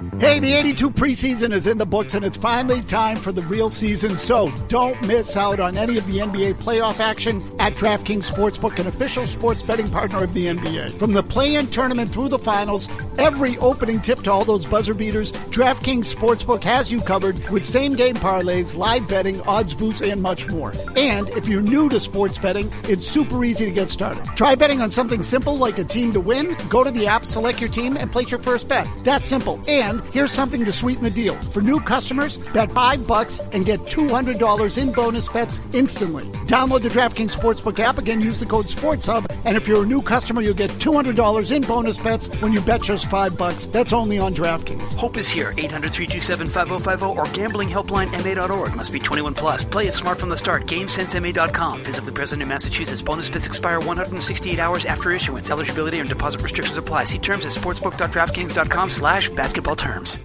Hey, the 82 preseason is in the books, and it's finally time for the real season, so don't miss out on any of the NBA playoff action at DraftKings Sportsbook, an official sports betting partner of the NBA. From the play-in tournament through the finals, every opening tip to all those buzzer beaters, DraftKings Sportsbook has you covered with same-game parlays, live betting, odds boosts, and much more. And if you're new to sports betting, it's super easy to get started. Try betting on something simple like a team to win. Go to the app, select your team, and place your first bet. That's simple. And here's something to sweeten the deal. For new customers, bet $5 and get $200 in bonus bets instantly. Download the DraftKings Sportsbook app. Again, use the code SportsHub. And if you're a new customer, you'll get $200 in bonus bets when you bet just $5. That's only on DraftKings. Hope is here. 800-327-5050 or gamblinghelplinema.org. Must be 21 plus. Play it smart from the start. GameSenseMA.com. Physically present in Massachusetts. Bonus bets expire 168 hours after issuance. Eligibility and deposit restrictions apply. See terms at sportsbook.draftkings.com/basketball terms.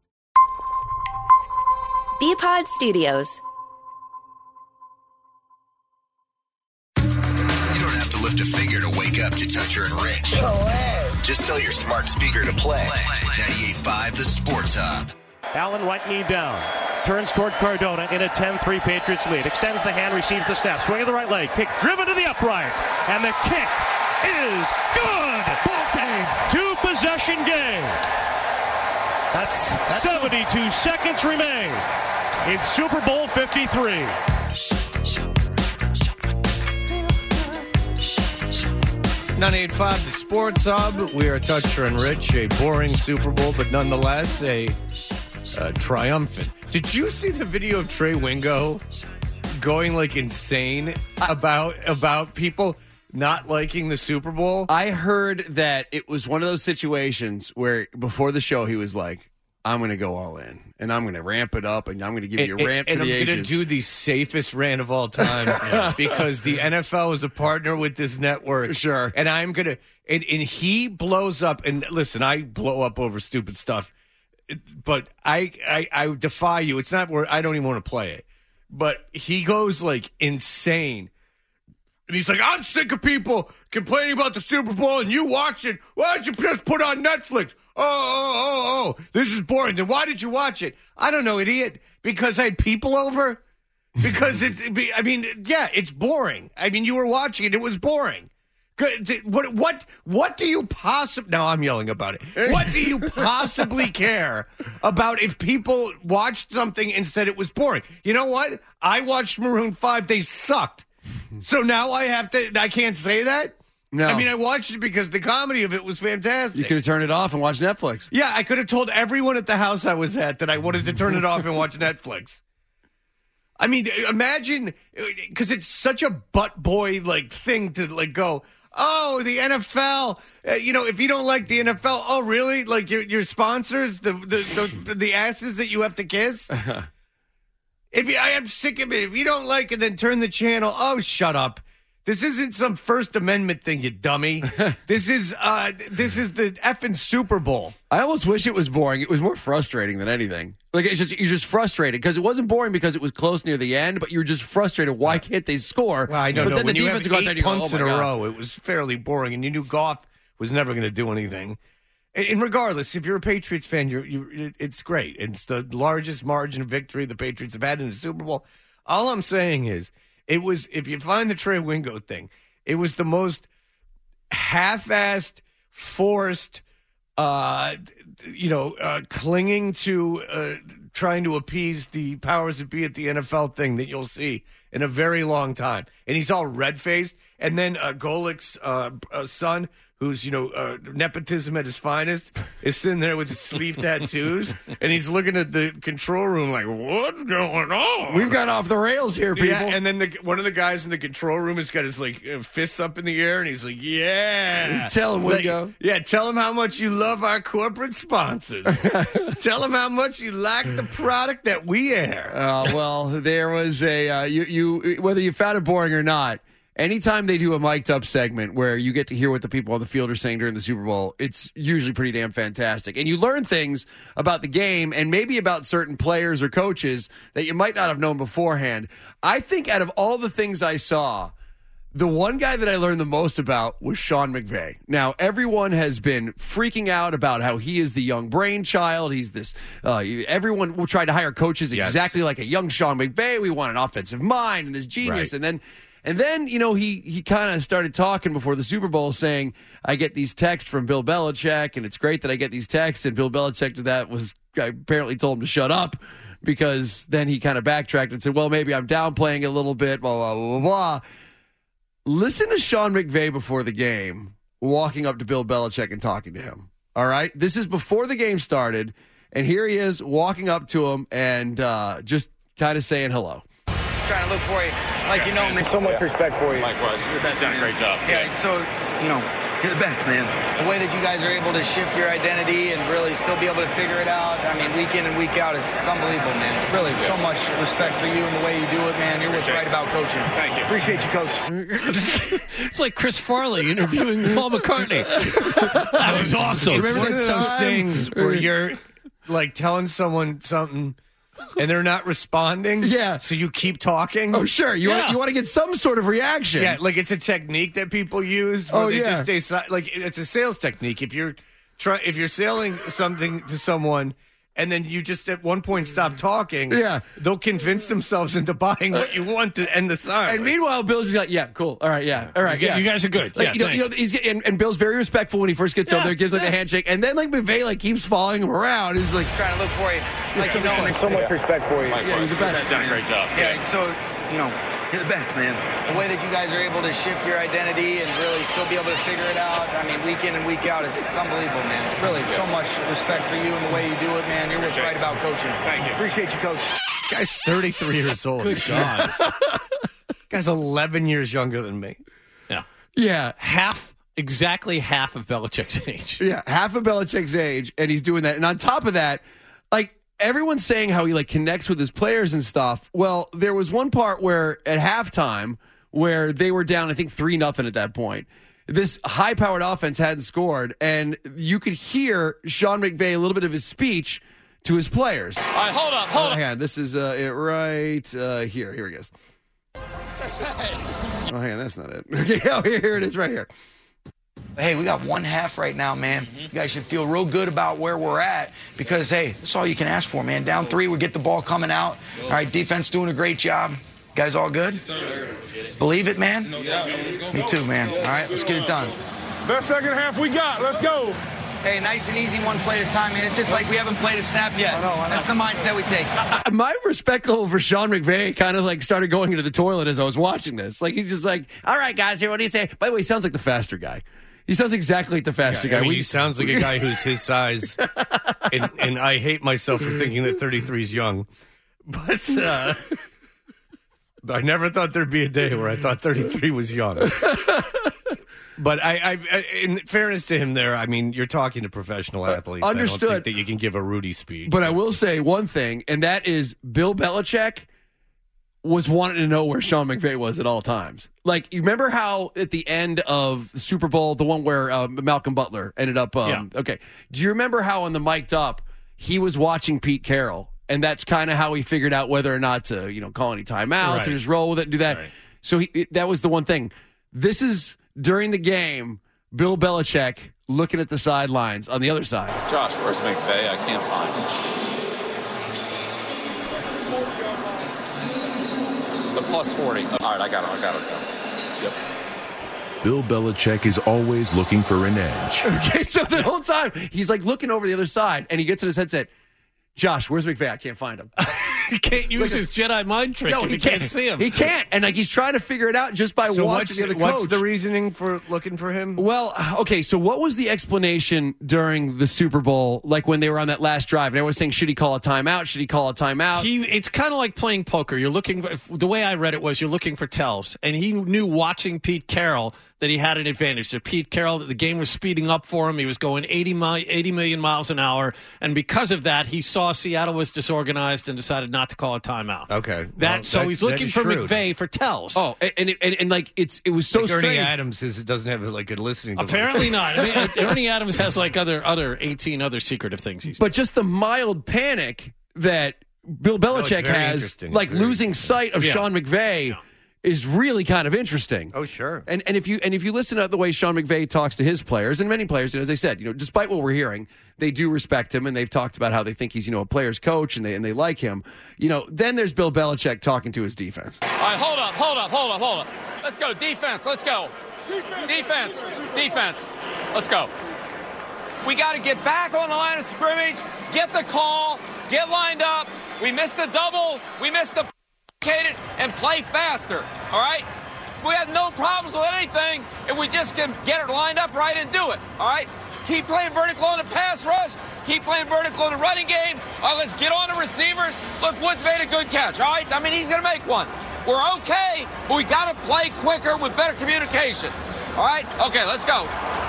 BPod Studios. You don't have to lift a finger to wake up to Toucher and Rich. Just tell your smart speaker to play 98.5 The Sports Hub. Allen right knee down. Turns toward Cardona in a 10-3 Patriots lead. Extends the hand, receives the snap. Swing of the right leg. Kick driven to the uprights. And the kick is good. Ball game. Two-possession game. That's 72 seconds remain in Super Bowl 53. 98.5 The Sports Hub. We are Toucher and Rich. A boring Super Bowl, but nonetheless a triumphant. Did you see the video of Trey Wingo going like insane about people not liking the Super Bowl? I heard that it was one of those situations where before the show he was like, I'm going to go all in, and I'm going to ramp it up, and I'm going to give you a rant for the ages. And I'm going to do the safest rant of all time because the NFL is a partner with this network. Sure. And I'm going to – and he blows up – and listen, I blow up over stupid stuff, but I defy you. It's not where – I don't even want to play it. But he goes, like, insane. And he's like, I'm sick of people complaining about the Super Bowl and you watch it. Why don't you just put on Netflix? Oh, this is boring. Then why did you watch it? I don't know, idiot. Because I had people over? Because it's boring. I mean, you were watching it. It was boring. What do you possibly... Now I'm yelling about it. What do you possibly care about if people watched something and said it was boring? You know what? I watched Maroon 5. They sucked. So now I can't say that? No. I mean, I watched it because the comedy of it was fantastic. You could have turned it off and watched Netflix. Yeah, I could have told everyone at the house I was at that I wanted to turn it off and watch Netflix. I mean, imagine, because it's such a butt boy like thing to like go, oh, the NFL, if you don't like the NFL, oh, really? Like your sponsors, the asses that you have to kiss? I am sick of it. If you don't like it, then turn the channel. Oh, shut up. This isn't some First Amendment thing, you dummy. This is the effing Super Bowl. I almost wish it was boring. It was more frustrating than anything. Like you're just frustrated because it wasn't boring because it was close near the end, but you were just frustrated. Why can't they score? Well, I don't know. Then when the you defense have got there, 8 you go, punts in a row, it was fairly boring, and you knew Goff was never going to do anything. And regardless, if you're a Patriots fan, it's great. It's the largest margin of victory the Patriots have had in the Super Bowl. All I'm saying is, it was, if you find the Trey Wingo thing, it was the most half-assed, forced, clinging to trying to appease the powers that be at the NFL thing that you'll see in a very long time. And he's all red-faced. And then Golick's son, who's, nepotism at his finest, is sitting there with his sleeve tattoos, and he's looking at the control room like, what's going on? We've got off the rails here, people. Yeah, and then one of the guys in the control room has got his, fists up in the air, and he's like, yeah. Tell him, Wingo. Yeah, tell him how much you love our corporate sponsors. Tell him how much you like the product that we air. Well, there was you whether you found it boring or not, anytime they do a mic'd up segment where you get to hear what the people on the field are saying during the Super Bowl, it's usually pretty damn fantastic. And you learn things about the game and maybe about certain players or coaches that you might not have known beforehand. I think out of all the things I saw, The one guy that I learned the most about was Sean McVay. Now, everyone has been freaking out about how he is the young brainchild. He's this, everyone will try to hire coaches exactly like a young Sean McVay. We want an offensive mind and this genius. Right. And then, he kind of started talking before the Super Bowl saying, I get these texts from Bill Belichick, and it's great that I get these texts. And Bill Belichick to that I apparently told him to shut up, because then he kind of backtracked and said, well, maybe I'm downplaying it a little bit, blah, blah, blah, blah, blah. Listen to Sean McVay before the game, walking up to Bill Belichick and talking to him. All right? This is before the game started, and here he is walking up to him and just kind of saying hello. Trying to look for you. Like, man. So much respect for you. Likewise. You're the best. You've done a great job. Yeah, so, you're the best, man. The way that you guys are able to shift your identity and really still be able to figure it out, I mean, week in and week out, it's unbelievable, man. Really, so much respect for you and the way you do it, man. You're what's right about coaching. Thank you. Appreciate you, Coach. It's like Chris Farley interviewing Paul McCartney. That was awesome. It's one of those things where you're, like, telling someone something and they're not responding. Yeah. So you keep talking. Oh, sure. You want to get some sort of reaction. Yeah, like it's a technique that people use. Where they just stay like it's a sales technique. If you're selling something to someone and then you just at one point stop talking, they'll convince themselves into buying what you want to end the silence. And meanwhile, Bill's just like, yeah, cool. All right, yeah. All right, You guys are good. Like, and Bill's very respectful when he first gets over there, gives like a handshake, and then like McVay keeps following him around. He's like Trying to look for you. Like, man. So much respect for you. Likewise. Yeah, he's the best. You've done a great job. Yeah, so, you're the best, man. The way that you guys are able to shift your identity and really still be able to figure it out, I mean, week in and week out, it's unbelievable, man. Really, so much respect for you and the way you do it, man. You're what's right about coaching. Thank you. Appreciate you, Coach. Guy's 33 years old. Good God. Guy's 11 years younger than me. Yeah. Exactly half of Belichick's age. Yeah, half of Belichick's age, and he's doing that. And on top of that, like, everyone's saying how he like connects with his players and stuff. Well, there was one part where at halftime where they were down, I think 3-0 at that point. This high-powered offense hadn't scored, and you could hear Sean McVay, a little bit of his speech to his players. All right, hold up. Hang on, this is it right here. Here it goes. Oh, hang on, that's not it. Okay, here it is right here. Hey, we got one half right now, man. You guys should feel real good about where we're at because, hey, that's all you can ask for, man. Down 3, we get the ball coming out. All right, defense doing a great job. Guys all good? Believe it, man? Me too, man. All right, let's get it done. Best second half we got. Let's go. Hey, nice and easy, one play at a time, man. It's just like we haven't played a snap yet. I know. That's the mindset we take. My respect level for Sean McVay kind of like started going into the toilet as I was watching this. Like, he's just like, all right, guys, here, what do you say? By the way, he sounds like the faster guy. He sounds exactly like the faster guy. I mean, he sounds like a guy who's his size, and I hate myself for thinking that 33 is young. But I never thought there'd be a day where I thought 33 was young. But I, in fairness to him there, I mean, you're talking to professional athletes. Understood. I don't think that you can give a Rudy speech. But I will say one thing, and that is Bill Belichick was wanting to know where Sean McVay was at all times. Like, you remember how at the end of the Super Bowl, the one where Malcolm Butler ended up, okay. Do you remember how on the mic'd up, he was watching Pete Carroll, and that's kind of how he figured out whether or not to, call any timeouts and just roll with it and do that. Right. So that was the one thing. This is during the game, Bill Belichick looking at the sidelines on the other side. Josh, where's McVay? I can't find him. It's a plus 40. All right, I got it. Yep. Bill Belichick is always looking for an edge. Okay, so the whole time, he's like looking over the other side, and he gets in his headset, Josh, where's McVay? I can't find him. He can't use his Jedi mind trick. No, he can't see him. He can't. And he's trying to figure it out just by watching the other coach. What's the reasoning for looking for him? Well, okay, so what was the explanation during the Super Bowl, like when they were on that last drive? And everyone was saying, should he call a timeout? Should he call a timeout? It's kind of like playing poker. You're looking, the way I read it was you're looking for tells. And he knew watching Pete Carroll that he had an advantage. So Pete Carroll, the game was speeding up for him. He was going 80 million miles an hour. And because of that, he saw Seattle was disorganized and decided not to call a timeout. Okay. So he's looking for McVay for tells. Oh, and like it was so like strange. Ernie Adams says it doesn't have like good listening device. Apparently not. I mean, Ernie Adams has like other 18 other secretive things he's But just the mild panic that Bill Belichick has, like losing sight of Sean McVay. Yeah. is really kind of interesting. Oh, sure. And if you listen to the way Sean McVay talks to his players, and many players, and as I said, despite what we're hearing, they do respect him, and they've talked about how they think he's a player's coach, and they like him. Then there's Bill Belichick talking to his defense. All right, hold up. Let's go. Defense, let's go. Defense. Let's go. We got to get back on the line of scrimmage, get the call, get lined up. We missed the double. We missed the and play faster, all right? We have no problems with anything if we just can get it lined up right and do it, all right? Keep playing vertical on the pass rush. Keep playing vertical in the running game. All right, let's get on the receivers. Look, Woods made a good catch, all right? I mean, he's going to make one. We're okay, but we got to play quicker with better communication, all right? Okay, let's go.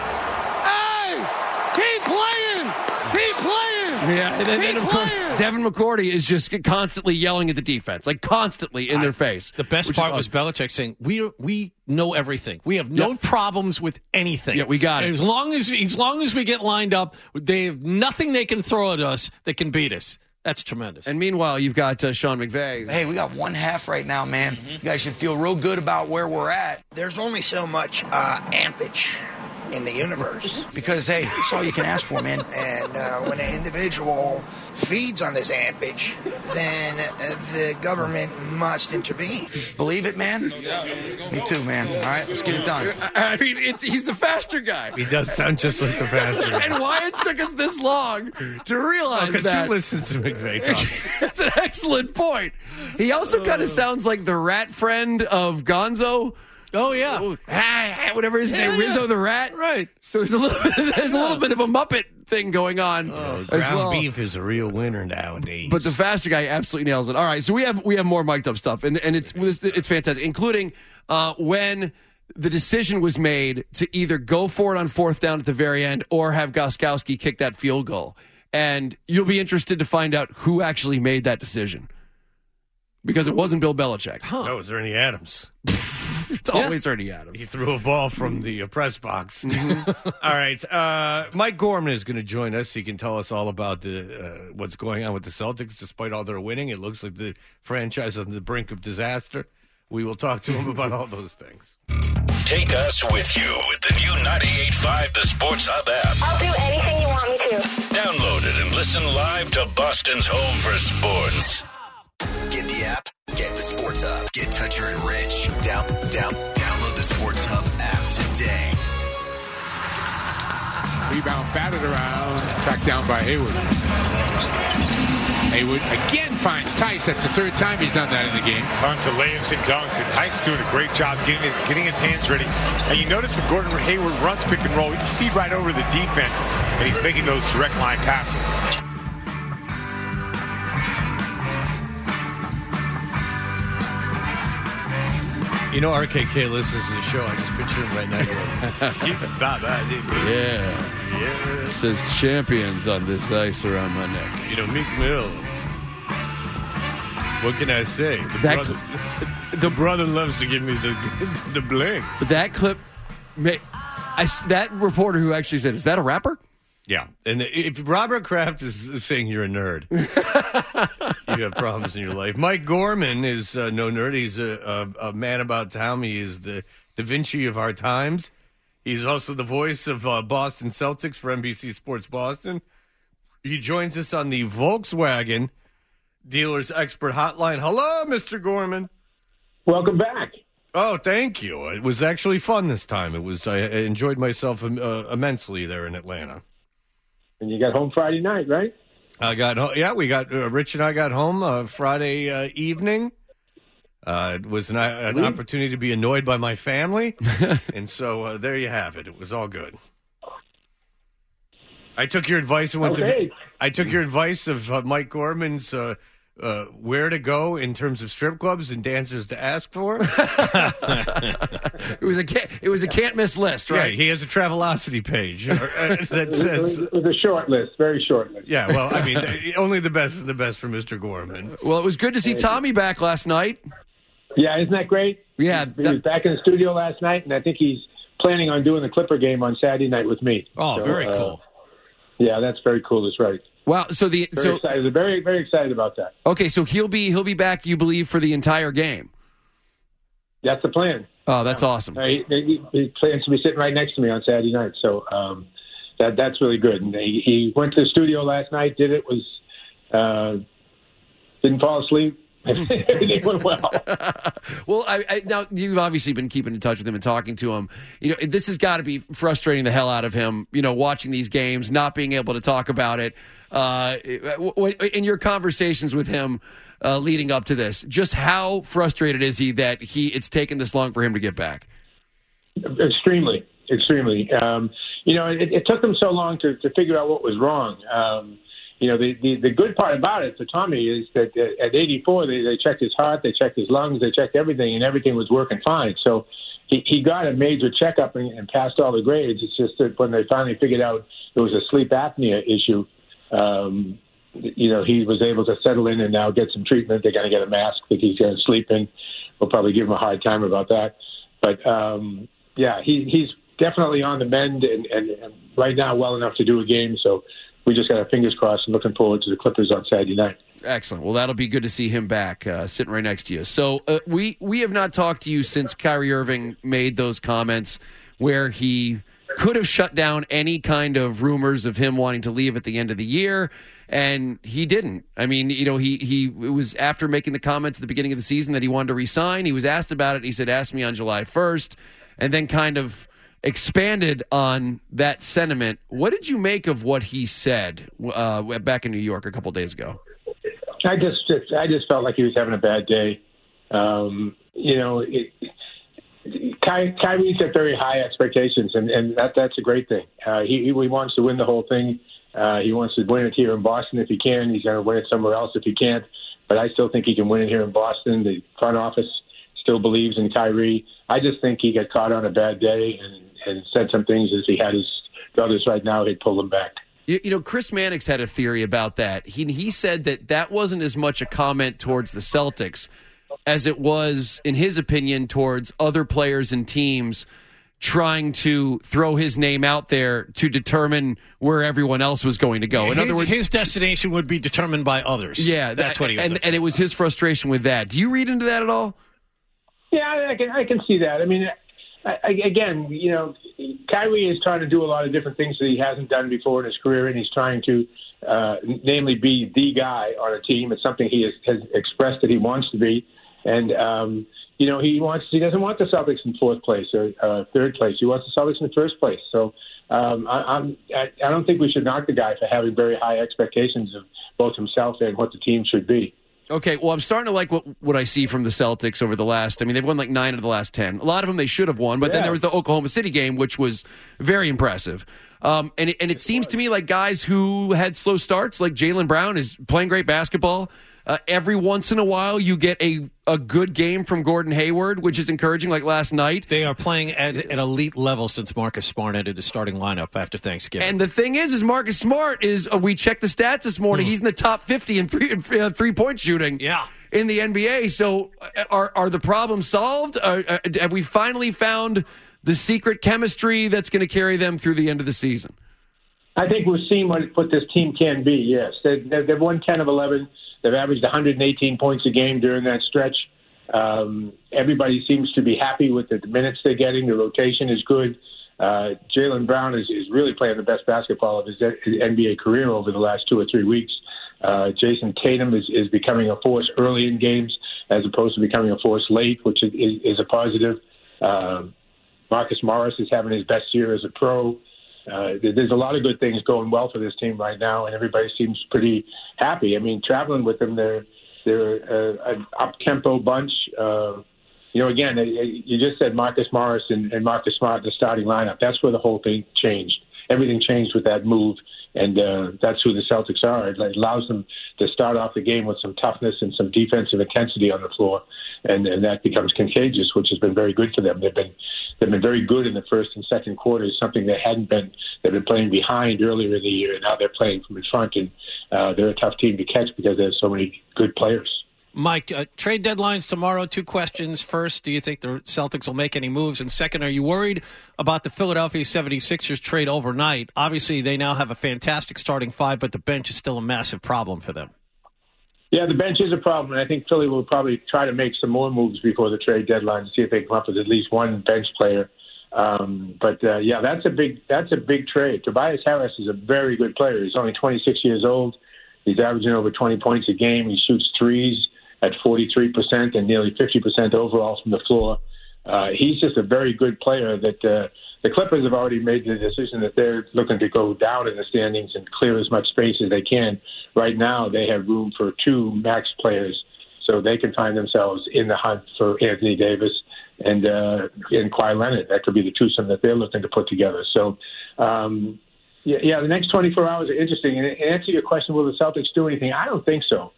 Hey! Keep playing! Yeah, and then of course, Devin McCourty is just constantly yelling at the defense, like constantly in their face. The best part was Belichick saying, we know everything. We have no problems with anything. Yeah, we got it. As long as we get lined up, they have nothing they can throw at us that can beat us. That's tremendous. And meanwhile, you've got Sean McVay. Hey, we got one half right now, man. You guys should feel real good about where we're at. There's only so much ampage in the universe. Because, hey, that's all you can ask for, man. And when an individual feeds on this ampage, then the government must intervene. Believe it, man? Me too, man. All right, let's get it done. I mean, he's the faster guy. He does sound just like the faster guy. And why it took us this long to realize that. Because you listen to McVay talk. That's an excellent point. He also kind of sounds like the rat friend of Gonzo. Oh, yeah. Whatever his name, Rizzo the Rat. Right. So there's a little bit of a Muppet thing going on as ground well. beef is a real winner nowadays. But the faster guy absolutely nails it. All right, so we have more mic'd up stuff, and it's fantastic, including when the decision was made to either go for it on fourth down at the very end or have Gostkowski kick that field goal. And you'll be interested to find out who actually made that decision. Because it wasn't Bill Belichick. No, it was Ernie Adams. It's always Ernie Adams. He threw a ball from the press box. All right. Mike Gorman is going to join us. He can tell us all about what's going on with the Celtics. Despite all their winning, it looks like the franchise is on the brink of disaster. We will talk to him about all those things. Take us with you with the new 98.5 The Sports Hub app. I'll do anything you want me to. Download it and listen live to Boston's home for sports. Get the app. Get the Sports Hub. Get Toucher and Rich. Download the Sports Hub app today. Rebound batted around. Tracked down by Hayward. Hayward again finds Tice. That's the third time he's done that in the game. Tons of layups and dunks, and Tice doing a great job getting his hands ready. And you notice when Gordon Hayward runs pick and roll, you can see right over the defense, and he's making those direct line passes. You know, RKK listens to the show. I just picture him right now. Keep it, Yeah. It says champions on this ice around my neck. You know, Meek Mill. What can I say? The brother loves to give me the bling. But that clip, that reporter who actually said, is that a rapper? Yeah. And if Robert Kraft is saying you're a nerd, you have problems in your life. Mike Gorman is no nerd. He's a man about town. He is the Da Vinci of our times. He's also the voice of Boston Celtics for NBC Sports Boston. He joins us on the Volkswagen Dealers Expert Hotline. Hello, Mr. Gorman. Welcome back. Oh, thank you. It was actually fun this time. I enjoyed myself immensely there in Atlanta. And you got home Friday night, right? I got home. Yeah, we got Rich and I got home Friday evening. It was an opportunity to be annoyed by my family, and so there you have it. It was all good. I took your advice and I took your advice of Mike Gorman's where to go in terms of strip clubs and dancers to ask for. It was a can't miss list, right? Yeah, he has a Travelocity page that says it was a short list, very short list. Yeah, well, I mean, only the best is the best for Mr. Gorman. Well, it was good to see Tommy back last night. Yeah, isn't that great? Yeah, he was back in the studio last night, and I think he's planning on doing the Clipper game on Saturday night with me. Oh, very cool. Yeah, that's very cool. That's right. Wow. So excited, very, very excited about that. Okay, so he'll be back, you believe, for the entire game. That's the plan. Oh, that's awesome. He plans to be sitting right next to me on Saturday night, so that's really good. And he went to the studio last night, did it, didn't fall asleep. Everything went well. Well, now you've obviously been keeping in touch with him and talking to him. This has got to be frustrating the hell out of him. Watching these games, not being able to talk about it. In your conversations with him leading up to this, just how frustrated is he that it's taken this long for him to get back? Extremely. It took them so long to figure out what was wrong. The good part about it for Tommy is that at 84, they checked his heart, they checked his lungs, they checked everything, and everything was working fine. So he got a major checkup and passed all the grades. It's just that when they finally figured out it was a sleep apnea issue, he was able to settle in and now get some treatment. They're going to get a mask that he's going to sleep in. We'll probably give him a hard time about that. But, he's definitely on the mend and right now well enough to do a game. So we just got our fingers crossed and looking forward to the Clippers on Saturday night. Excellent. Well, that'll be good to see him back, sitting right next to you. So we have not talked to you since Kyrie Irving made those comments where he could have shut down any kind of rumors of him wanting to leave at the end of the year, and he didn't. I mean, it was after making the comments at the beginning of the season that he wanted to resign. He was asked about it. He said, "Ask me on July 1st," and then kind of expanded on that sentiment. What did you make of what he said back in New York a couple days ago? I just felt like he was having a bad day. Kyrie's got very high expectations, and that's a great thing. He wants to win the whole thing. He wants to win it here in Boston if he can. He's going to win it somewhere else if he can't. But I still think he can win it here in Boston. The front office still believes in Kyrie. I just think he got caught on a bad day and said some things as he had his brothers right now. He'd pull them back. Chris Mannix had a theory about that. He said that wasn't as much a comment towards the Celtics as it was, in his opinion, towards other players and teams trying to throw his name out there to determine where everyone else was going to go. In other words, his destination would be determined by others. Yeah, that's what he was. And it was his frustration with that. Do you read into that at all? Yeah, I can see that. I mean, again, Kyrie is trying to do a lot of different things that he hasn't done before in his career, and he's trying to, namely, be the guy on a team. It's something he has expressed that he wants to be, and he doesn't want the Celtics in fourth place or third place. He wants the Celtics in first place. So I don't think we should knock the guy for having very high expectations of both himself and what the team should be. Okay, well, I'm starting to like what I see from the Celtics over the last. I mean, they've won like 9 of the last 10. A lot of them they should have won, but then there was the Oklahoma City game, which was very impressive. And it seems to me like guys who had slow starts, like Jaylen Brown, is playing great basketball. Every once in a while, you get a good game from Gordon Hayward, which is encouraging, like last night. They are playing at an elite level since Marcus Smart entered the starting lineup after Thanksgiving. And the thing is Marcus Smart is, we checked the stats this morning, he's in the top 50 in three-point shooting in the NBA. So are the problems solved? Have we finally found the secret chemistry that's going to carry them through the end of the season? I think we've seen what this team can be, yes. They've won 10 of 11. They've averaged 118 points a game during that stretch. Everybody seems to be happy with the minutes they're getting. The rotation is good. Jaylen Brown is really playing the best basketball of his NBA career over the last 2 or 3 weeks. Jason Tatum is becoming a force early in games as opposed to becoming a force late, which is a positive. Marcus Morris is having his best year as a pro. There's a lot of good things going well for this team right now, and everybody seems pretty happy. I mean, traveling with them, they're an up-tempo bunch. Again, you just said Marcus Morris and Marcus Smart in the starting lineup. That's where the whole thing changed. Everything changed with that move, and that's who the Celtics are. It allows them to start off the game with some toughness and some defensive intensity on the floor, and that becomes contagious, which has been very good for them. They've been very good in the first and second quarters, something they hadn't been. They've been playing behind earlier in the year, and now they're playing from in front, and they're a tough team to catch because they have so many good players. Mike, trade deadlines tomorrow. 2 questions. First, do you think the Celtics will make any moves? And second, are you worried about the Philadelphia 76ers trade overnight? Obviously, they now have a fantastic starting 5, but the bench is still a massive problem for them. Yeah, the bench is a problem, and I think Philly will probably try to make some more moves before the trade deadline to see if they can come up with at least one bench player. Yeah, that's a big trade. Tobias Harris is a very good player. He's only 26 years old. He's averaging over 20 points a game. He shoots threes at 43% and nearly 50% overall from the floor. He's just a very good player that the Clippers have already made the decision that they're looking to go down in the standings and clear as much space as they can. Right now, they have room for 2 max players, so they can find themselves in the hunt for Anthony Davis and Kawhi Leonard. That could be the twosome that they're looking to put together. So, the next 24 hours are interesting. And to answer your question, will the Celtics do anything? I don't think so.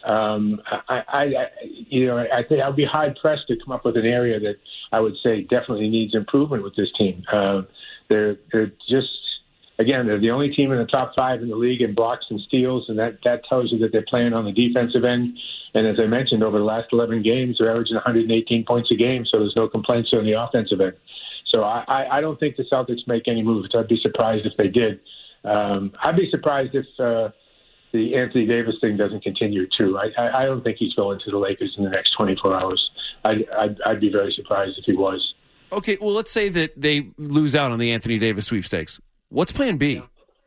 I think I'd be hard pressed to come up with an area that I would say definitely needs improvement with this team. They're just, again, they're the only team in the top 5 in the league in blocks and steals, and that tells you that they're playing on the defensive end. And as I mentioned, over the last 11 games, they're averaging 118 points a game, so there's no complaints on the offensive end. So I don't think the Celtics make any moves. I'd be surprised if they did. I'd be surprised if the Anthony Davis thing doesn't continue too. I don't think he's going to the Lakers in the next 24 hours. I'd be very surprised if he was. Okay, well, let's say that they lose out on the Anthony Davis sweepstakes. What's Plan B?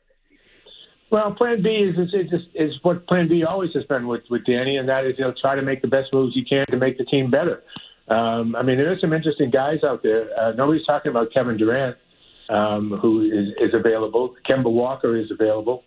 Well, Plan B is what Plan B always has been with Danny, and that is he'll try to make the best moves he can to make the team better. There are some interesting guys out there. Nobody's talking about Kevin Durant, who is available. Kemba Walker is available.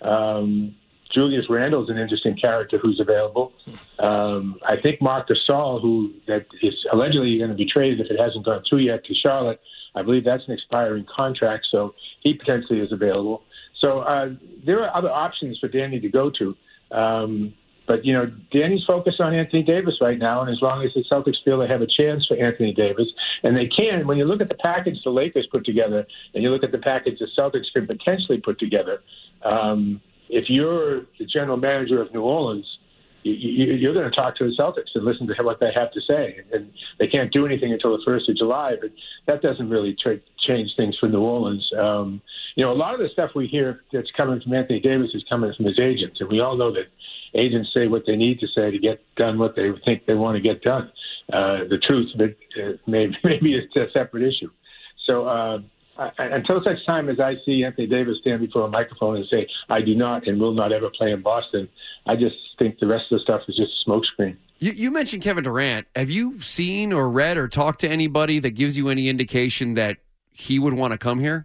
Julius Randle's an interesting character who's available. I think Marc Gasol, that is allegedly going to be traded if it hasn't gone through yet to Charlotte. I believe that's an expiring contract, so he potentially is available. So there are other options for Danny to go to. But Danny's focused on Anthony Davis right now, and as long as the Celtics feel they have a chance for Anthony Davis, and they can, when you look at the package the Lakers put together, and you look at the package the Celtics can potentially put together, if you're the general manager of New Orleans, you're going to talk to the Celtics and listen to what they have to say. And they can't do anything until the 1st of July, but that doesn't really change things for New Orleans. A lot of the stuff we hear that's coming from Anthony Davis is coming from his agents, and we all know that agents say what they need to say to get done what they think they want to get done. The truth of it maybe it's a separate issue. So until such time as I see Anthony Davis stand before a microphone and say, I do not and will not ever play in Boston, I just think the rest of the stuff is just a smokescreen. You mentioned Kevin Durant. Have you seen or read or talked to anybody that gives you any indication that he would want to come here?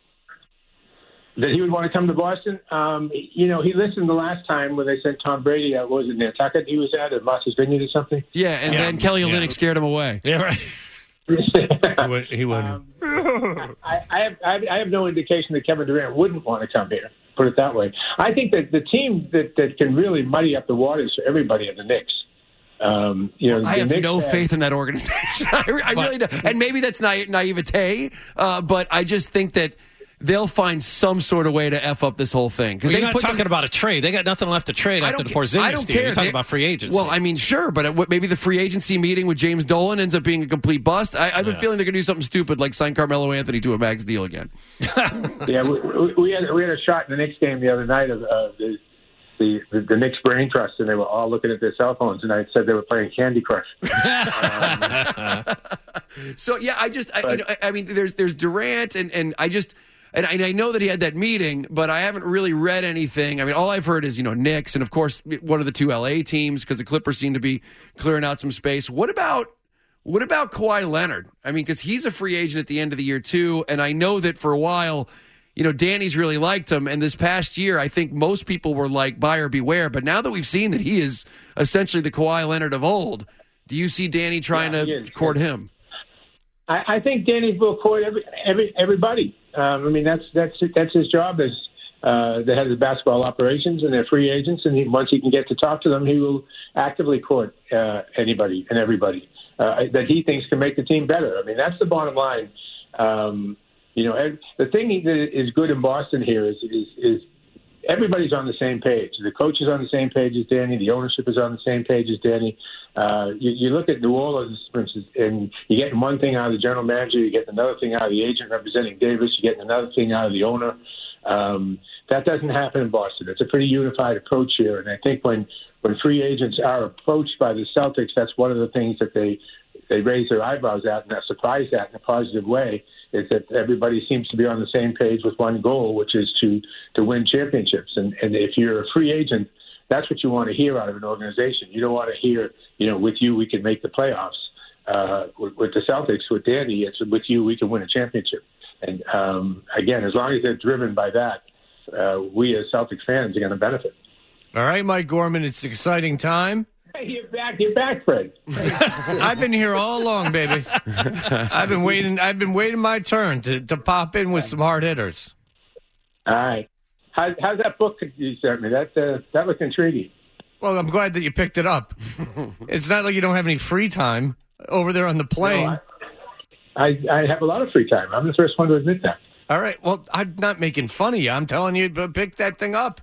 That he would want to come to Boston? He listened the last time when they sent Tom Brady out. What was it, Nantucket he was at Martha's Vineyard or something? Yeah, and then Kelly Olynyk scared him away. Yeah, right. He wouldn't. I have no indication that Kevin Durant wouldn't want to come here, put it that way. I think that the team that can really muddy up the waters for everybody are the Knicks. I have no faith in that organization. I really do. And maybe that's naivete, but I just think that they'll find some sort of way to F up this whole thing. You're not talking about a trade. They got nothing left to trade after the Porzingis deal. You're talking about free agency. Well, sure, but maybe the free agency meeting with James Dolan ends up being a complete bust. I have a feeling they're going to do something stupid like sign Carmelo Anthony to a max deal again. Yeah, we had a shot in the Knicks game the other night of the Knicks Brain Trust, and they were all looking at their cell phones, and I said they were playing Candy Crush. So, yeah, there's Durant, and I know that he had that meeting, but I haven't really read anything. All I've heard is, Knicks, and of course, one of the 2 LA teams, because the Clippers seem to be clearing out some space. What about Kawhi Leonard? Because he's a free agent at the end of the year, too, and I know that for a while, Danny's really liked him, and this past year, I think most people were like, buyer beware, but now that we've seen that he is essentially the Kawhi Leonard of old, do you see Danny trying to court him? I think Danny will court everybody. That's his job as the head of the basketball operations, and they're free agents. And once he can get to talk to them, he will actively court anybody and everybody that he thinks can make the team better. That's the bottom line. The thing that is good in Boston here is everybody's on the same page. The coach is on the same page as Danny. The ownership is on the same page as Danny. You look at New Orleans, for instance, and you're getting one thing out of the general manager, you're getting another thing out of the agent representing Davis, you're getting another thing out of the owner. That doesn't happen in Boston. It's a pretty unified approach here, and I think when free agents are approached by the Celtics, that's one of the things that they raise their eyebrows at and are surprised at in a positive way, is that everybody seems to be on the same page with one goal, which is to win championships. And if you're a free agent, that's what you want to hear out of an organization. You don't want to hear, with you we can make the playoffs. With the Celtics, with Danny, it's with you we can win a championship. And again, as long as they're driven by that, we as Celtics fans are going to benefit. All right, Mike Gorman, it's an exciting time. Hey, you're back, Fred. I've been here all along, baby. I've been waiting my turn to pop in with some hard hitters. All right. How's that book you sent me? That looked intriguing. Well, I'm glad that you picked it up. It's not like you don't have any free time over there on the plane. No, I have a lot of free time. I'm the first one to admit that. All right. Well, I'm not making fun of you. I'm telling you to pick that thing up.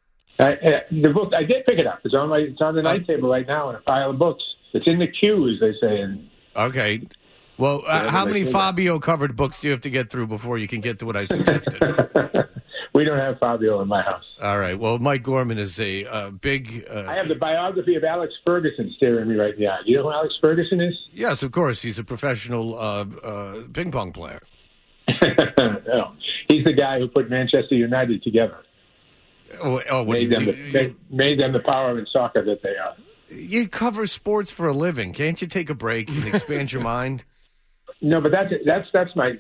The book, I did pick it up. It's on the night table right now in a pile of books. It's in the queue, as they say. Okay. Well, how many Fabio-covered books do you have to get through before you can get to what I suggested? We don't have Fabio in my house. All right. Well, Mike Gorman is a big... I have the biography of Alex Ferguson staring me right in the eye. You know who Alex Ferguson is? Yes, of course. He's a professional ping pong player. No. He's the guy who put Manchester United together. Made them the power in soccer that they are. You cover sports for a living. Can't you take a break and expand your mind? No, but that's my...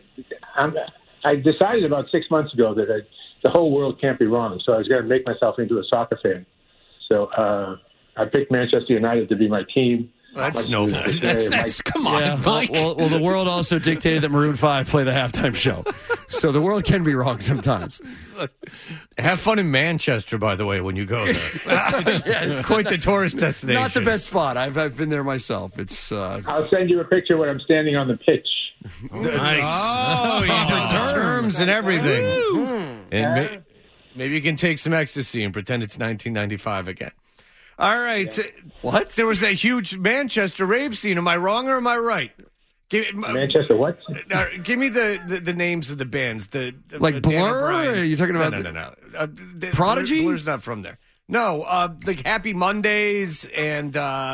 I decided about 6 months ago that the whole world can't be wrong, so I was going to make myself into a soccer fan. So I picked Manchester United to be my team. That's come on, Mike. Well, the world also dictated that Maroon 5 play the halftime show. So the world can be wrong sometimes. Have fun in Manchester, by the way, when you go there. It's quite the tourist destination. Not the best spot. I've been there myself. It's. I'll send you a picture when I'm standing on the pitch. Nice. Oh, you do terms and everything. And maybe you can take some ecstasy and pretend it's 1995 again. All right. Yeah. What? There was a huge Manchester rave scene. Am I wrong or am I right? Manchester what? Give me the names of the bands. Like Blur? Are you talking about? No. Prodigy? Blur's not from there. No, like Happy Mondays and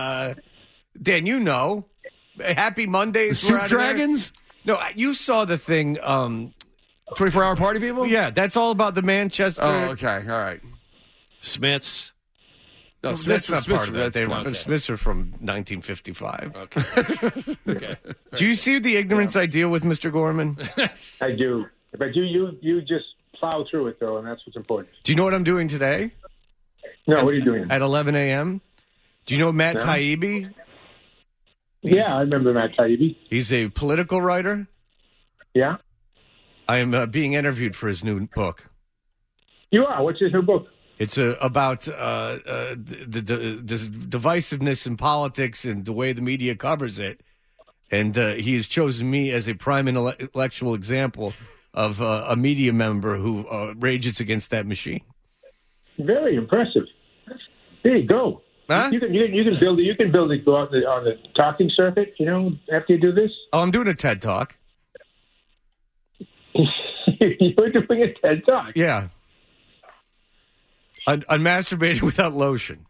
Dan, you know. Happy Mondays. The Soup Dragons? No, you saw the thing. 24-hour party people? Yeah, that's all about the Manchester. Oh, okay. All right. Smiths. No, Smiths not part of that. Smiths are from 1955. Okay. Do you see the ignorance I deal with, Mr. Gorman? I do. But you just plow through it, though, and that's what's important. Do you know what I'm doing today? No, what are you doing? At 11 a.m.? Do you know Matt Taibbi? Yeah, I remember Matt Taibbi. He's a political writer. Yeah. I am being interviewed for his new book. You are? What's his new book? It's about the divisiveness in politics and the way the media covers it. And he has chosen me as a prime intellectual example of a media member who rages against that machine. Very impressive. There you go. Huh? You can build it on the talking circuit, after you do this. Oh, I'm doing a TED Talk. You're doing a TED Talk? Yeah. On masturbating without lotion.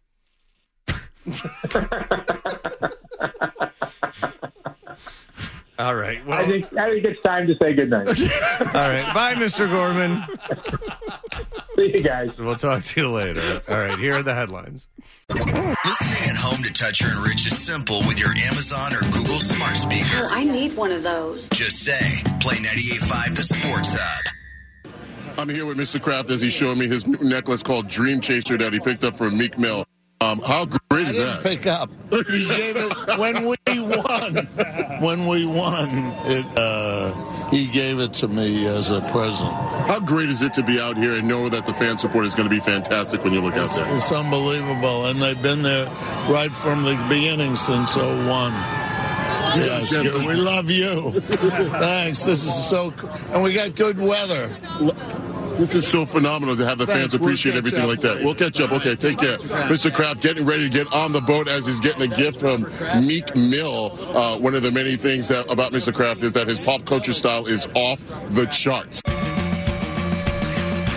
All right. Well, I think it's time to say goodnight. All right. Bye, Mr. Gorman. See you guys. We'll talk to you later. All right. Here are the headlines. Listening at home to Toucher and Rich is simple with your Amazon or Google smart speaker. Oh, I need one of those. Just say, play 98.5 The Sports Hub. I'm here with Mr. Kraft as he's showing me his new necklace called Dream Chaser that he picked up from Meek Mill. How great is that? Pick up. He gave it when we won. When we won, he gave it to me as a present. How great is it to be out here and know that the fan support is going to be fantastic when you look out there? It's unbelievable, and they've been there right from the beginning since 01. Yes, we love you. Thanks. This is so cool. And we got good weather. This is so phenomenal to have the fans appreciate everything like that. We'll catch up. Okay, take care. Mr. Kraft getting ready to get on the boat as he's getting a gift from Meek Mill. One of the many things about Mr. Kraft is that his pop culture style is off the charts.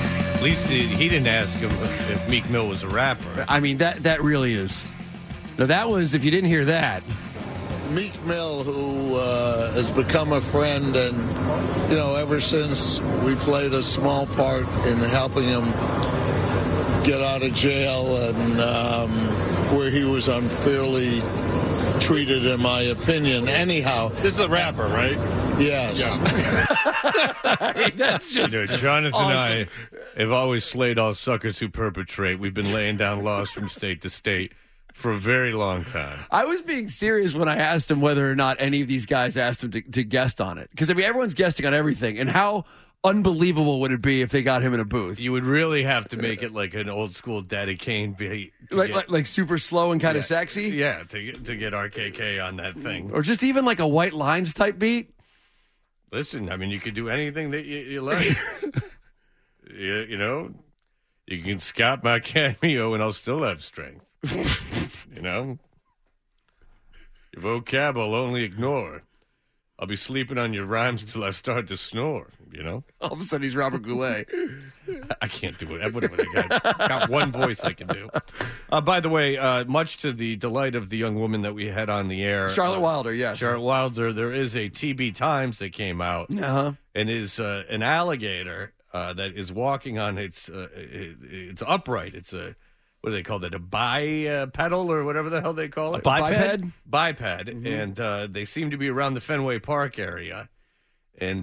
least he didn't ask him if Meek Mill was a rapper. I mean, that really is. Now, that was, if you didn't hear that. Meek Mill, who has become a friend, and, ever since we played a small part in helping him get out of jail and where he was unfairly treated, in my opinion. Anyhow. This is a rapper, right? Yes. I mean, that's just Jonathan awesome. and I have always slayed all suckers who perpetrate. We've been laying down laws from state to state for a very long time. I was being serious when I asked him whether or not any of these guys asked him to guest on it. Because, everyone's guesting on everything. And how unbelievable would it be if they got him in a booth? You would really have to make it like an old school Daddy Kane beat. Like super slow and kind of sexy? Yeah, to get RKK on that thing. Or just even like a White Lines type beat? Listen, you could do anything that you like. You can scalp my cameo and I'll still have strength. Your vocab I'll only ignore. I'll be sleeping on your rhymes till I start to snore, All of a sudden he's Robert Goulet. I can't do it. I got one voice I can do. By the way, much to the delight of the young woman that we had on the air. Charlotte Wilder, yes. Charlotte Wilder, there is a TB Times that came out. Uh-huh. And is an alligator that is walking on it's upright. It's what do they call that? A bipedal or whatever the hell they call it? A biped? Biped. Mm-hmm. And they seem to be around the Fenway Park area. And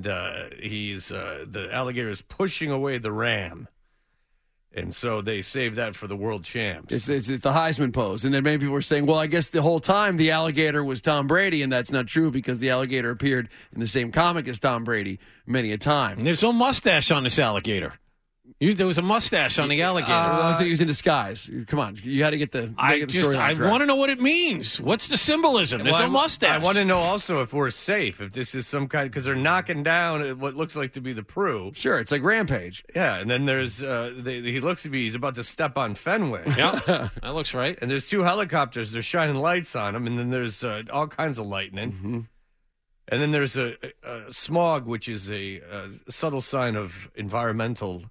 the alligator is pushing away the ram. And so they saved that for the world champs. It's the Heisman pose. And then many people were saying, well, I guess the whole time the alligator was Tom Brady, and that's not true because the alligator appeared in the same comic as Tom Brady many a time. And there's no mustache on this alligator. There was a mustache on the alligator. He was in disguise. Come on, you got to get the story. I want to know what it means. What's the symbolism? There's no mustache. I want to know also if we're safe, if this is some kind, because they're knocking down what looks like to be the Prue. Sure, it's like Rampage. Yeah, and then there's he looks to be he's about to step on Fenway. Yeah, that looks right. And there's two helicopters. They're shining lights on them, and then there's all kinds of lightning. Mm-hmm. And then there's a smog, which is a subtle sign of environmental.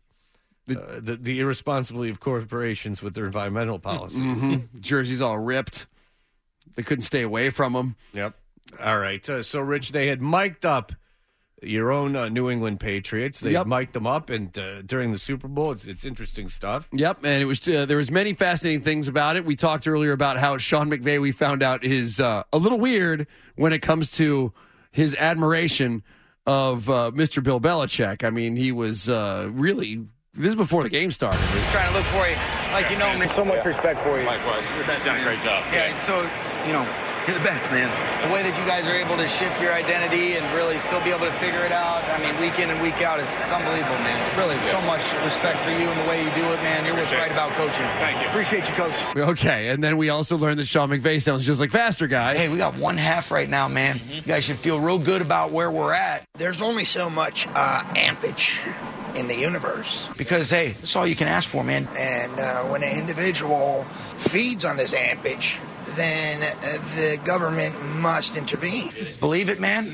The irresponsibility of corporations with their environmental policies. Mm-hmm. Jersey's all ripped. They couldn't stay away from them. Yep. All right. So, Rich, they had mic'd up your own New England Patriots. They mic'd them up, and during the Super Bowl, it's interesting stuff. Yep, and it was there was many fascinating things about it. We talked earlier about how Sean McVay, we found out, is a little weird when it comes to his admiration of Mr. Bill Belichick. I mean, he was really... This is before the game started. Trying to look for you. Like, man, so much respect for you. Likewise. You're the best, You've done a great job. Yeah, so, you're the best, man. The way that you guys are able to shift your identity and really still be able to figure it out, week in and week out, it's unbelievable, man. Really, so much respect for you and the way you do it, man. You're what's right about coaching. Thank you. Appreciate you, Coach. Okay, and then we also learned that Sean McVay sounds just like Faster Guy. Hey, we got one half right now, man. You guys should feel real good about where we're at. There's only so much ampage in the universe. Because, hey, that's all you can ask for, man. And when an individual feeds on this ampage, then the government must intervene. Believe it, man?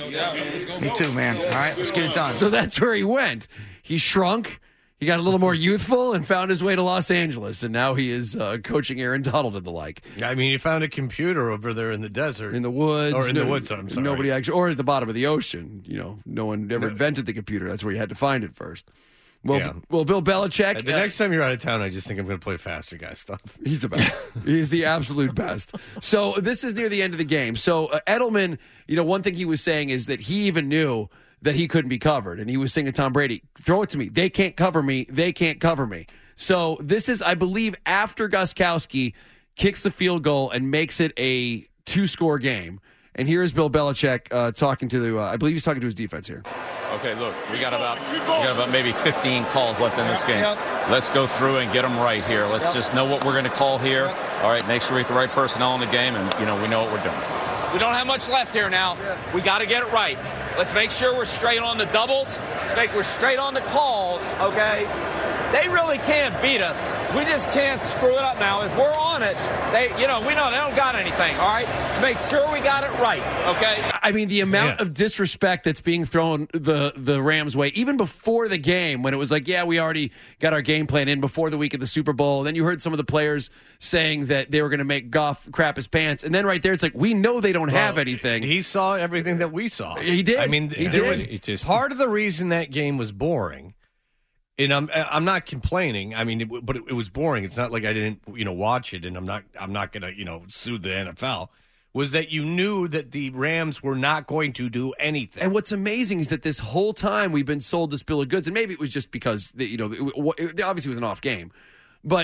Me too, man. All right, let's get it done. So that's where he went. He shrunk. He got a little more youthful and found his way to Los Angeles, and now he is coaching Aaron Donald and the like. He found a computer over there in the desert. In the woods. Or in the woods, I'm sorry. Nobody actually, or at the bottom of the ocean. No one ever invented the computer. That's where you had to find it first. Well, Bill Belichick. The next time you're out of town, I just think I'm going to play Faster Guy stuff. He's the best. He's the absolute best. So this is near the end of the game. So Edelman, one thing he was saying is that he even knew that he couldn't be covered. And he was saying to Tom Brady, throw it to me. They can't cover me. They can't cover me. So this is, I believe, after Gostkowski kicks the field goal and makes it a 2-score game. And here's Bill Belichick talking to I believe he's talking to his defense here. Okay, look, we got about maybe 15 calls left in this game. Let's go through and get them right here. Let's just know what we're going to call here. All right, make sure we get the right personnel in the game, and, we know what we're doing. We don't have much left here now. We got to get it right. Let's make sure we're straight on the doubles. Let's make sure we're straight on the calls, okay? They really can't beat us. We just can't screw it up now. If we're on it, we know they don't got anything, all right? Let's make sure we got it right, okay? I mean, the amount of disrespect that's being thrown the Rams' way, even before the game, when it was like, yeah, we already got our game plan in before the week of the Super Bowl. And then you heard some of the players saying that they were going to make Goff crap his pants. And then right there, it's like, we know they don't have anything. He saw everything that we saw. He did. I mean, he there did. was part of the reason that game was boring. And I'm not complaining. I mean, but it was boring. It's not like I didn't, watch it, and I'm not going to, sue the NFL. Was that you knew that the Rams were not going to do anything. And what's amazing is that this whole time we've been sold this bill of goods, and maybe it was just because it obviously was an off game, but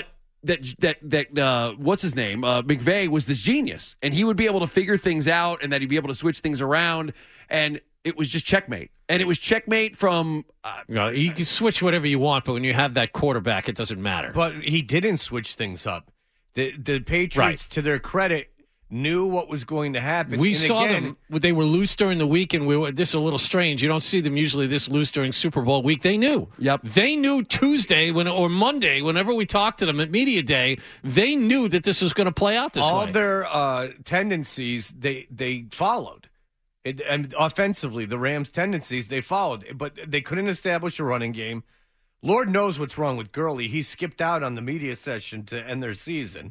that what's his name, McVay was this genius, and he would be able to figure things out, and that he'd be able to switch things around, and it was just checkmate. And it was checkmate from... you can switch whatever you want, but when you have that quarterback, it doesn't matter. But he didn't switch things up. The Patriots, to their credit, knew what was going to happen. We saw them. They were loose during the week, and this is a little strange. You don't see them usually this loose during Super Bowl week. They knew. Yep. They knew Tuesday or Monday, whenever we talked to them at Media Day, they knew that this was going to play out this way. All their tendencies, they followed. And offensively, the Rams' tendencies, they followed. But they couldn't establish a running game. Lord knows what's wrong with Gurley. He skipped out on the media session to end their season.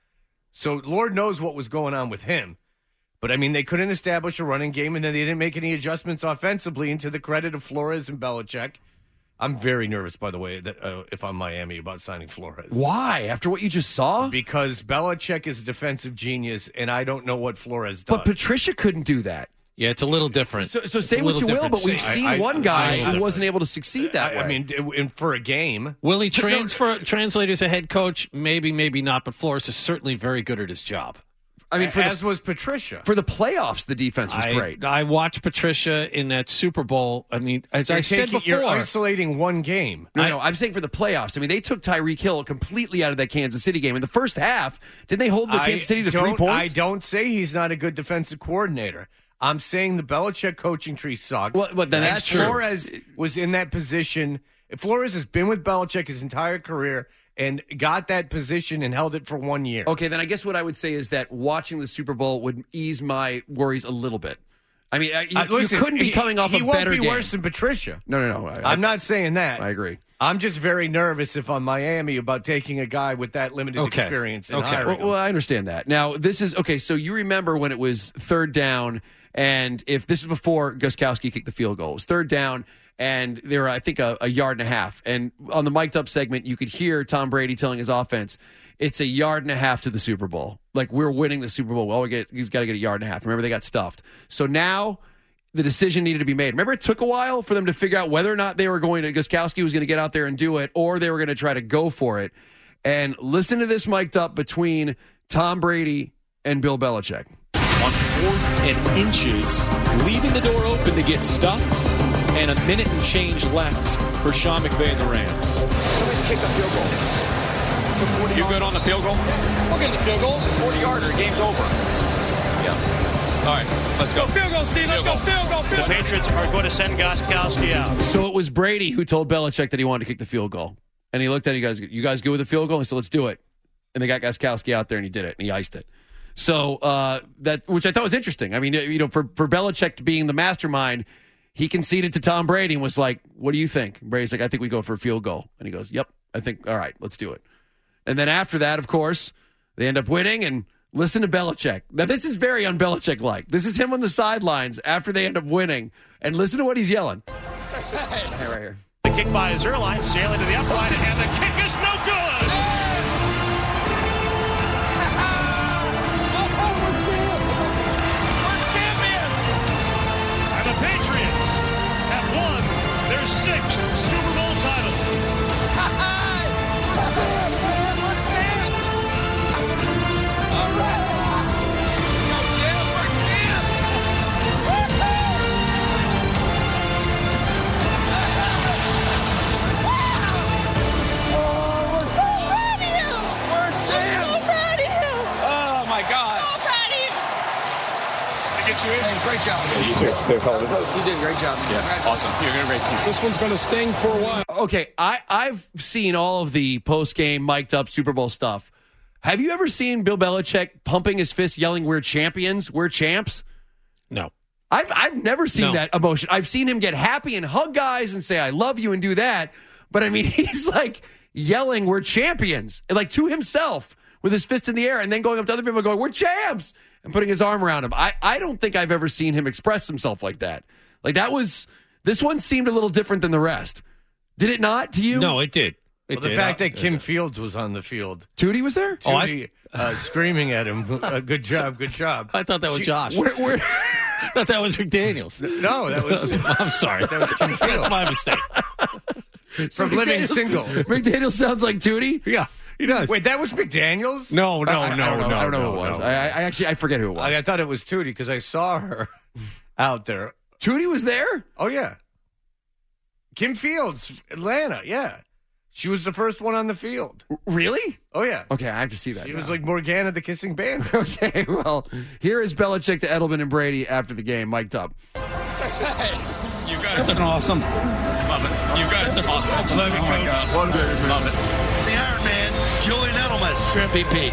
So Lord knows what was going on with him. But, I mean, they couldn't establish a running game, and then they didn't make any adjustments offensively, and to the credit of Flores and Belichick. I'm very nervous, by the way, that if I'm Miami, about signing Flores. Why? After what you just saw? Because Belichick is a defensive genius, and I don't know what Flores does. But Patricia couldn't do that. Yeah, it's a little different. So say what you will, but we've seen one guy who wasn't able to succeed that way. I mean, for a game. Will he translate as a head coach? Maybe, maybe not, but Flores is certainly very good at his job. I mean, as was Patricia. For the playoffs, the defense was great. I watched Patricia in that Super Bowl. I mean, as I said before. You're isolating one game. No, I'm saying for the playoffs. I mean, they took Tyreek Hill completely out of that Kansas City game. In the first half, didn't they hold the Kansas City to 3 points? I don't say he's not a good defensive coordinator. I'm saying the Belichick coaching tree sucks. Well, then that's true. Flores was in that position. Flores has been with Belichick his entire career and got that position and held it for 1 year. Okay, then I guess what I would say is that watching the Super Bowl would ease my worries a little bit. I mean, you couldn't be coming off a better game. He won't be worse than Patricia. No. I'm not saying that. I agree. I'm just very nervous if I'm Miami about taking a guy with that limited experience. Well, I understand that. Now, this is, okay, so you remember when it was third down, and if this is before Gostkowski kicked the field goal, it was third down, and they were, I think, a yard and a half. And on the mic'd up segment, you could hear Tom Brady telling his offense, it's a yard and a half to the Super Bowl. Like, we're winning the Super Bowl. Well, he's got to get a yard and a half. Remember, they got stuffed. So now the decision needed to be made. Remember, it took a while for them to figure out whether or not they were going to, Gostkowski was going to get out there and do it, or they were going to try to go for it. And listen to this mic'd up between Tom Brady and Bill Belichick. On 4th and inches, leaving the door open to get stuffed, and a minute and change left for Sean McVay and the Rams. Always kick the field goal. You good on the field goal? We'll get the field goal. 40-yarder, game's over. Yeah. All right, let's go. Field goal, Steve. Let's go. Field goal. The Patriots are going to send Gostkowski out. So it was Brady who told Belichick that he wanted to kick the field goal. And he looked at you guys good with the field goal? He said, let's do it. And they got Gostkowski out there, and he did it, and he iced it. So that, which I thought was interesting. I mean, for Belichick being the mastermind, he conceded to Tom Brady and was like, what do you think? And Brady's like, I think we go for a field goal. And he goes, yep, I think, all right, let's do it. And then after that, of course, they end up winning, and listen to Belichick. Now, this is very un-Belichick-like. This is him on the sidelines after they end up winning, and listen to what he's yelling. Hey, right here. The kick by Zerline, sailing to the upright, and the kick is no good! Patriots have won their 6th Super Bowl title. All right. Oh, my God. Get you in. Hey, great job. Yeah, you too. You did a great job. Yeah, awesome. You're a great team. This one's going to sting for a while. okay, I've seen all of the post-game mic'd up Super Bowl stuff. Have you ever seen Bill Belichick pumping his fist, yelling, "We're champions, we're champs"? No. I've never seen that emotion. I've seen him get happy and hug guys and say, "I love you," and do that. But I mean, he's like yelling, "We're champions," like to himself with his fist in the air, and then going up to other people and going, "We're champs," and putting his arm around him. I don't think I've ever seen him express himself like that. Like this one seemed a little different than the rest. Did it not to you? No, it did. The fact that Kim Fields was on the field. Tootie was there? Tootie screaming at him, good job, good job. I thought that was Josh. I thought that was McDaniels. No, that was... I'm sorry. That was Kim Fields. That's my mistake. From Living Single. McDaniels sounds like Tootie? Yeah, he does. Wait, that was McDaniels? No. I don't know who it was. I forget who it was. I thought it was Tootie because I saw her out there. Tootie was there? Oh, yeah. Kim Fields, Atlanta, yeah. She was the first one on the field. Really? Oh, yeah. Okay, I have to see that. She was like Morgana the Kissing Bandit. Okay, well, here is Belichick to Edelman and Brady after the game, mic'd up. You guys are awesome. Love it. You guys are awesome. Love it, Coach. One day, man. Love it. The Iron Man, Julian Edelman, MVP.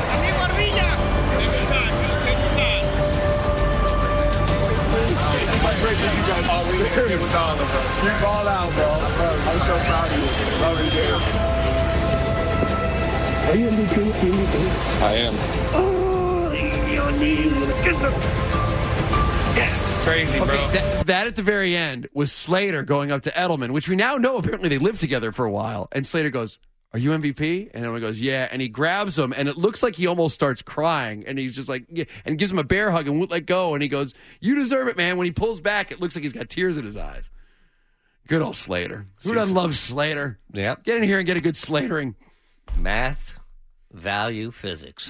It was all of us. You ball out, bro. I'm so proud of you. Love you, dude. Are you MVP? I am. Oh, your knee. Yes. Crazy, bro. Okay, that at the very end was Slater going up to Edelman, which we now know apparently they lived together for a while. And Slater goes, "Are you MVP?" And Edelman goes, "Yeah." And he grabs him, and it looks like he almost starts crying. And he's just like, yeah, and gives him a bear hug and won't let go. And he goes, "You deserve it, man." When he pulls back, it looks like he's got tears in his eyes. Good old Slater. Who doesn't love Slater? Yep. Get in here and get a good Slatering. Math, value, physics.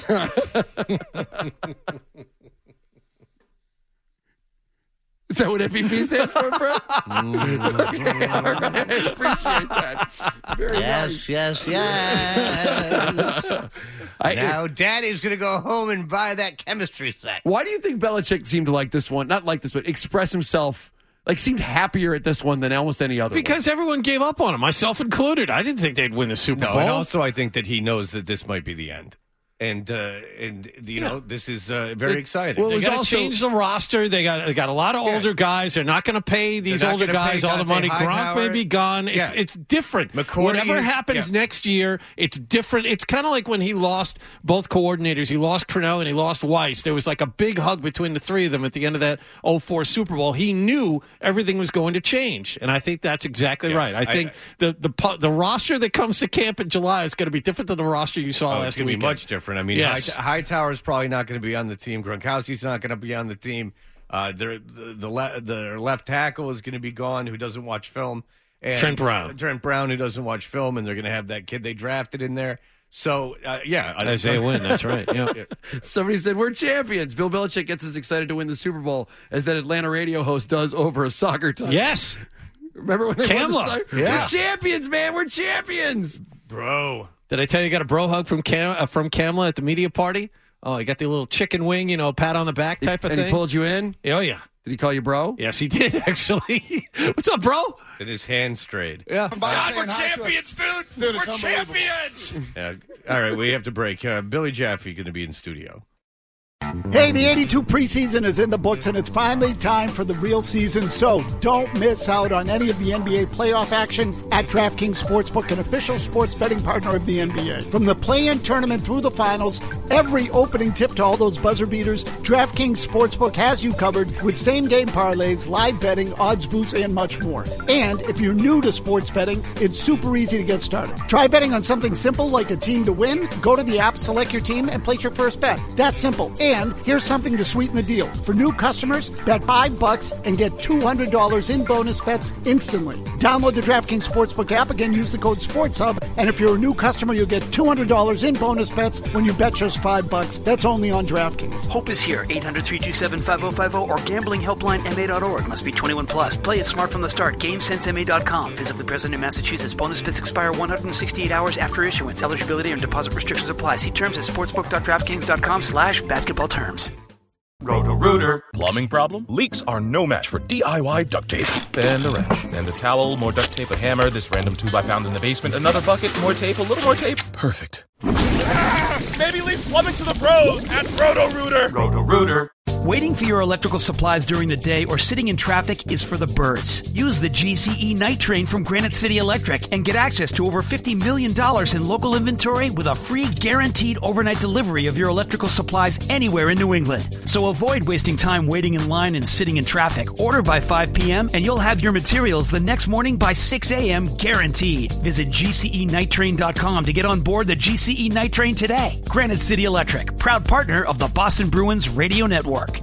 Is that what MVP stands for, Fred? Okay, all right. Appreciate that. Very nice. Yes. Now Daddy's going to go home and buy that chemistry set. Why do you think Belichick seemed to like this one? Not like this, but express himself, like seemed happier at this one than almost any other Because everyone gave up on him, myself included. I didn't think they'd win the Super Bowl. And also I think that he knows that this might be the end. And you know, this is very exciting. Well, they got to change the roster. They got a lot of older guys. They're not going to pay these older guys all the money. Gronk may be gone. It's different. Whatever happens next year, it's different. It's kind of like when he lost both coordinators. He lost Crennel and he lost Weiss. There was like a big hug between the three of them at the end of that 2004 Super Bowl. He knew everything was going to change, and I think that's exactly right. I think the roster that comes to camp in July is going to be different than the roster you saw last week. It's going to be much different. I mean, Hightower's probably not going to be on the team. Gronkowski's not going to be on the team. The left tackle is going to be gone, who doesn't watch film. And Trent Brown, who doesn't watch film, and they're going to have that kid they drafted in there. So, Isaiah Wynn, that's right. Yeah. Somebody said, "We're champions." Bill Belichick gets as excited to win the Super Bowl as that Atlanta radio host does over a soccer tie. Yes. Remember when they won the soccer? Yeah. We're champions, man. We're champions. Bro. Did I tell you got a bro hug from Kamla at the media party? Oh, he got the little chicken wing, pat on the back type of thing. And he pulled you in? Oh, yeah. Did he call you bro? Yes, he did, actually. What's up, bro? And his hand strayed. Yeah. God, we're champions, dude. We're champions. Yeah. All right, we have to break. Billy Jaffe going to be in studio. Hey, the 82 preseason is in the books, and it's finally time for the real season, so don't miss out on any of the NBA playoff action at DraftKings Sportsbook, an official sports betting partner of the NBA. From the play-in tournament through the finals, every opening tip to all those buzzer beaters, DraftKings Sportsbook has you covered with same-game parlays, live betting, odds boosts, and much more. And if you're new to sports betting, it's super easy to get started. Try betting on something simple like a team to win. Go to the app, select your team, and place your first bet. That's simple. And here's something to sweeten the deal. For new customers, bet $5 and get $200 in bonus bets instantly. Download the DraftKings Sportsbook app. Again, use the code SportsHub. And if you're a new customer, you'll get $200 in bonus bets when you bet just $5. That's only on DraftKings. Hope is here. 800-327-5050 or gamblinghelplinema.org. Must be 21 plus. Play it smart from the start. GameSenseMA.com. Physically present in Massachusetts. Bonus bets expire 168 hours after issuance. Eligibility and deposit restrictions apply. See terms at sportsbook.draftkings.com/basketball terms. Roto-Rooter. Plumbing problem? Leaks are no match for DIY duct tape. And the wrench. And the towel, more duct tape, a hammer, this random 2x-pound in the basement, another bucket, more tape, a little more tape. Perfect. Maybe leave plumbing to the pros at Roto-Rooter. Roto-Rooter. Waiting for your electrical supplies during the day or sitting in traffic is for the birds. Use the GCE Night Train from Granite City Electric and get access to over $50 million in local inventory with a free guaranteed overnight delivery of your electrical supplies anywhere in New England. So avoid wasting time waiting in line and sitting in traffic. Order by 5 p.m. and you'll have your materials the next morning by 6 a.m. guaranteed. Visit GCENightTrain.com to get on board the GCE Night Train today. Granite City Electric, proud partner of the Boston Bruins Radio Network.